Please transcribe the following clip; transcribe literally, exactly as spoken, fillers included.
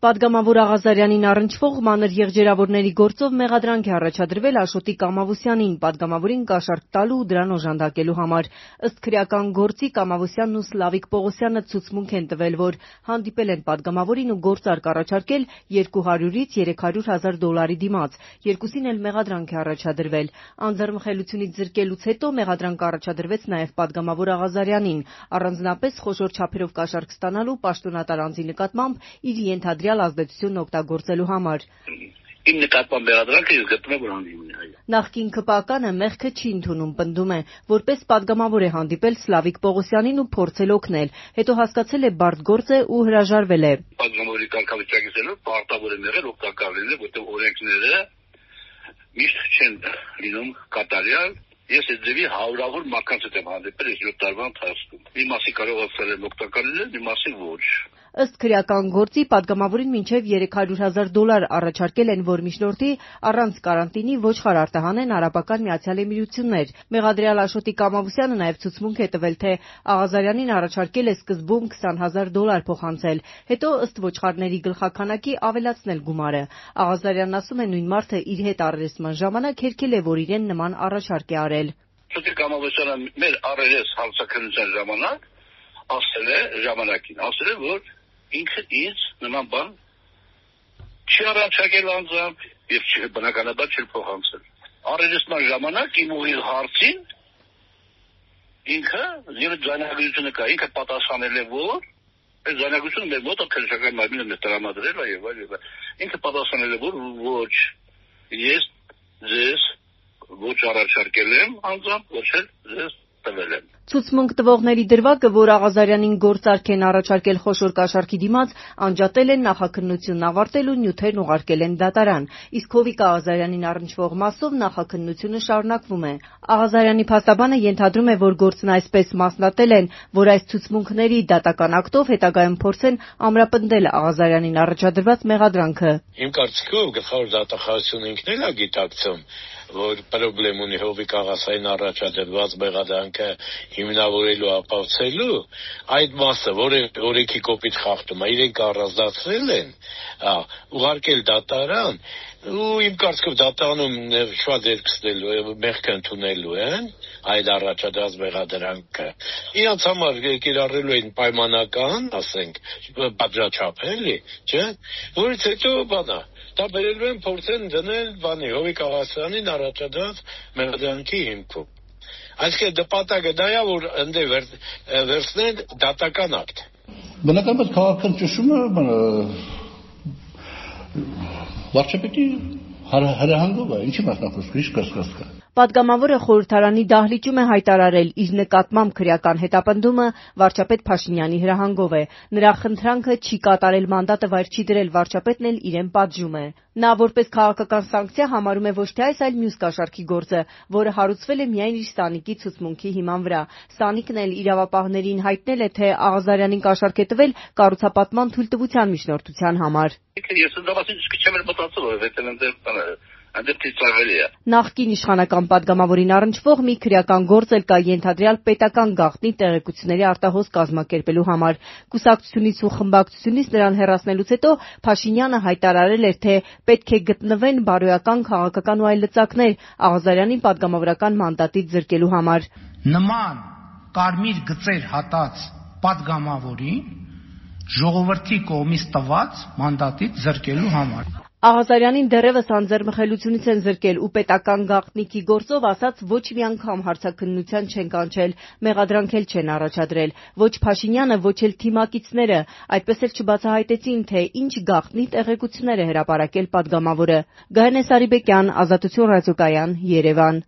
Պատգամավոր Աղազարյանին առնչվող մանր եղջերավորների գործով մեղադրանք է առաջադրվել Աշոտիկ Ամավոսյանին պատգամավորին կաշառք տալու ու դրան օժանդակելու համար։ Ըստ քրեական գործի Ամավոսյանն ու Սլավիկ Պողոսյանը ցուցմունք են տվել, որ հանդիպել են պատգամավորին ու գործարք առաջարկել երկու հարյուրից երեք հարյուր հազար դոլարի դիմաց։ Երկուսին էլ մեղադրանք է առաջադրվել։ Անձեռնմխելությունից զրկելուց հետո մեղադրանք առաջադրվեց նաև պատգամավոր Աղազարյանին, առանձնապես խոշոր չափերով կաշառք ստանալու պաշտոնատար անձի նկատմամբ իր ենթադրյալ ազդեցությունն օգտագործելու համար։ Իմ նկատմամբ մեղադրանքը ես գտնում եմ, որ անիմն է։ Նախկին ԿՊԱ-կանը մեղքը չի ընդունում, պնդում է, որպես պատգամավոր է հանդիպել Սլավիկ Պողոսյանին ու փորձել օգնել, հետո հասկացել է բարդ գործ է ու հրաժարվել է։ Պատգամավորի կարգավիճակից ելնելով պարտավոր է եղել օգտակար լինել, որտեղ օրենքները միշտ չեն լինում կատարյալ։ Ես այդ ձևի հարյուրավոր մարդկանց հետ եմ հանդիպել այս յոթ տարվա ընթացքում։ Մի մասի կարողացել եմ օգտակար լինել, մի մասի ոչ։ Ըստ քրեական գործի պատգամավորին մինչև երեք հարյուր հազար դոլար առաջարկել են, որ միջնորդի առանց կարանտինի ոչխար արտահանեն Արաբական Միացյալ Էմիրություններ։ Մեղադրյալ Աշոտիկ Ամավոսյանը նաև ցուցմունք է տվել, թե Աղազարյանին առաջարկել է սկզբում քսան հազար դոլար փոխանցել, հետո ըստ ոչխարների գլխաքանակի ավելացնել գումարը։ Աղազարյանն ասում է, նույն մարդը իր հետ առերեսման ժամանակ հերքել է, որ իրեն նման առաջարկ է արել։ Աշոտիկ Ամավոսյանը մեր առերես հարցաքննության ժամանակ ասել է ժամանակին, ասել է, որ ինքը ինձ նման բան չի առաջարկել անձամբ եւ բնականաբար չի փոխանցել։ Առերեսման ժամանակ իմ ուղիղ հարցին ինքը իր ձայնագրությունը կա, ինքը պատասխանել է, որ այս ձայնագրությունը մեր մոտ քրեական մարմինը մեզ տրամադրել է եւ այլ եւ այլ։ Ինքը պատասխանել է, որ ոչ ես ձեզ ոչ առաջարկել եմ անձամբ, ոչ էլ ձեզ տվել եմ։ Ցուցմունք տվողների դրվագը, որ Աղազարյանին գործարք են առաջարկել խոշոր կաշառքի դիմաց, անջատել են, նախաքննությունն ավարտել ու նյութերն ուղարկել են դատարան, իսկ Հովիկ Աղազարյանին առնչվող մասով նախաքննությունը շարունակվում է։ Աղազարյանի փաստաբանը ենթադրում է, որ գործն այսպես մասնատել են, որ այս ցուցմունքների դատական ակտով հետագայում փորձեն ամրապնդել Աղազարյանին առաջադրված մեղադրանքը։ Իմ կարծիքով գլխավոր դատախազությունը ինքն էլ է գիտակցում, որ պրոբլեմ ունի Հովիկ Աղազարյանին առաջադրված մեղադրանքը հիմնավորելու ապացուցելու այդ մասը, որը օրենքի կոպիտ խախտում է, իրենք առանձնացրել են, ուղարկել դատարան ու իմ կարծիքով դատարանում շատ երկցնելու, մեղքը ընդունելու են այդ առաջադրած մեղադրանքը։ Իրանց համար կիրառելու են պայմանական, ասենք, պատժաչափ, էլի, չէ՞, որից հետո բանա դա բերելու են փորձեն դնել բանի Հովիկ Աղազարյանին առաջադրած մեղադրանքի հիմքում։ Այսինքն նպատակը դա է, որ ընդ վերցնեն դատական ակտ։ Բնականաբար քաղաքական ճնշումը վարչապետի հրահանգով է, ինչի մասնախոսք, ինչ կասկած կա։ Պատգամավորը խորհրդարանի դահլիճում է հայտարարել իր նկատմամբ քրեական հետապնդումը վարչապետ Փաշինյանի հրահանգով է։ Նրա խնդրանքը չի կատարել մանդատը վայր չի դրել, վարչապետն էլ իրեն պատժում է։ Նա որպես քաղաքական սանկցիա համարում է ոչ թե այս, այլ մյուս կաշառքի գործը, որը հարուցվել է միայն իր Սանիկի ցուցմունքի հիման վրա։ Սանիկն էլ իրավապահներին հայտնել է, թե Աղազարյանին կաշառք է տվել կառուցապատման թույլտվության միջնորդության համար։ Ես ընդամենը չեմ մտածել, որ Նախկին իշխանական պատգամավորին առնչվող մի քրեական գործ էլ կա ենթադրյալ պետական գաղտնի տեղեկությունների արտահոս կազմակերպելու համար։ Կուսակցությունից ու խմբակցությունից նրան հեռացնելուց հետո Փաշինյանը հայտարարել էր, թե պետք է գտնվեն բարոյական, քաղաքական ու այլ լծակներ Աղազարյանի պատգամավորական մանդատից զրկելու համար։ Նման կարմիր գծեր հատած պատգամավորին ժողովրդի կողմից տված մանդատից զրկելու համար։ Աղազարյանին դեռևս անձեռնմխելությունից են զրկել ու պետական գաղտնիքի գործով ասած ոչ մի անգամ հարցաքննության չեն կանչել, մեղադրանք էլ չեն առաջադրել, ոչ Փաշինյանը, ոչ էլ թիմակիցները, այդպես էլ չբացահայտեցին, թե ինչ գաղտնի տեղեկություններ է հրապարակել պատգամավորը։ Գայանե Սարիբեկյան, Ազատություն ռադիոկայան, Երևան։